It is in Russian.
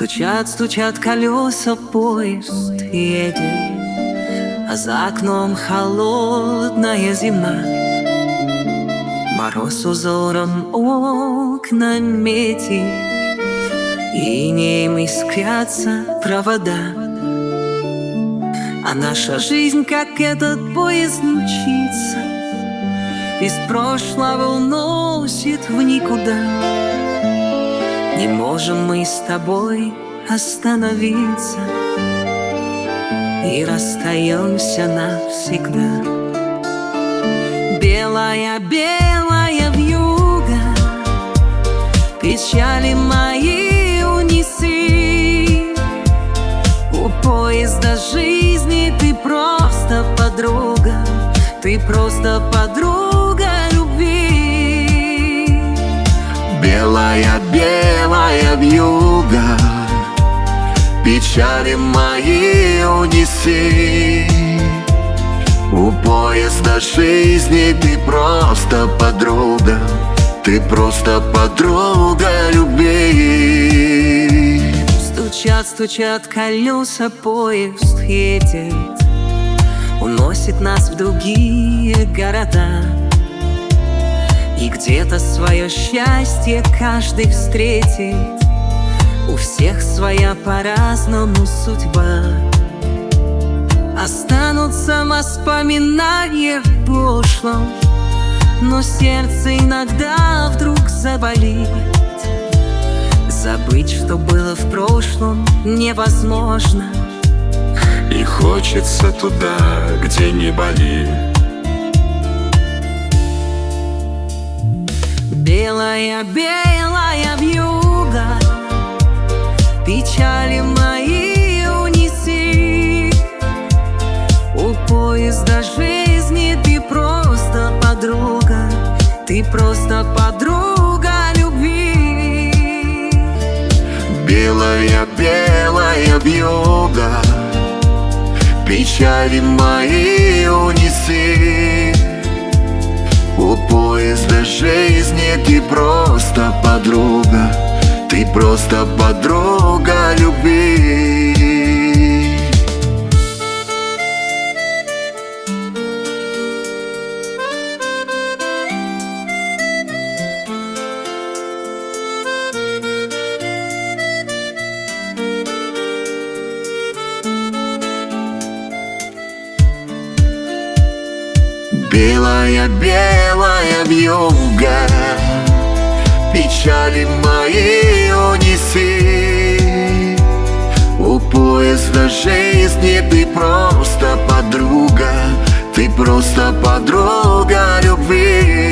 Стучат, стучат колеса, поезд едет, а за окном холодная зима. Мороз узором окна метит, и инеем искрятся провода. А наша жизнь, как этот поезд, мчится, из прошлого уносит в никуда. Не можем мы с тобой остановиться и расстаемся навсегда. Белая, белая вьюга, печали мои унеси. У поезда жизни ты просто подруга, ты просто подруга любви. Белая, белая вьюга, печали мои унеси. У поезда жизни ты просто подруга, ты просто подруга любви. Стучат, стучат колеса, поезд едет, уносит нас в другие города. И где-то свое счастье каждый встретит, у всех своя по-разному судьба. Останутся воспоминания в прошлом, но сердце иногда вдруг заболит. Забыть, что было в прошлом, невозможно, и хочется туда, где не болит. Белая, белая вьюга, печали мои унеси. У поезда жизни ты просто подруга, ты просто подруга любви. Белая, белая вьюга, печали мои унеси. У поезда жизни ты просто подруга, ты просто подруга любви. Белая, белая вьюга, печали мои унеси. У поезда жизни ты просто подруга, ты просто подруга любви.